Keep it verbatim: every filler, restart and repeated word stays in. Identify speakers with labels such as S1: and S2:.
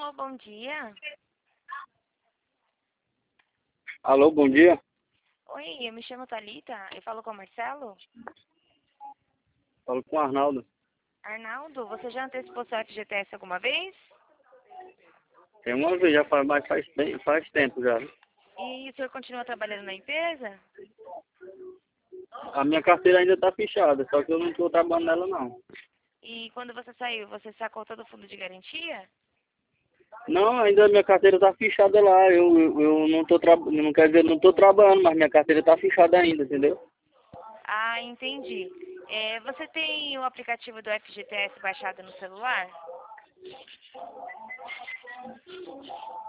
S1: Alô, bom dia.
S2: Alô, bom dia.
S1: Oi, eu me chamo Thalita. Eu falo com o Marcelo.
S2: Falo com o Arnaldo.
S1: Arnaldo, você já antecipou seu F G T S alguma vez?
S2: Tem uma vez, já faz, mas faz, bem- faz tempo já.
S1: E o senhor continua trabalhando na empresa?
S2: A minha carteira ainda tá fechada, só que eu não tô trabalhando nela não.
S1: E quando você saiu, você sacou todo o fundo de garantia?
S2: Não, ainda a minha carteira tá fechada lá. Eu, eu, eu não tô trabalhando, não quer dizer, eu não tô trabalhando, mas minha carteira tá fechada ainda, entendeu?
S1: Ah, entendi. É, você tem o aplicativo do F G T S baixado no celular?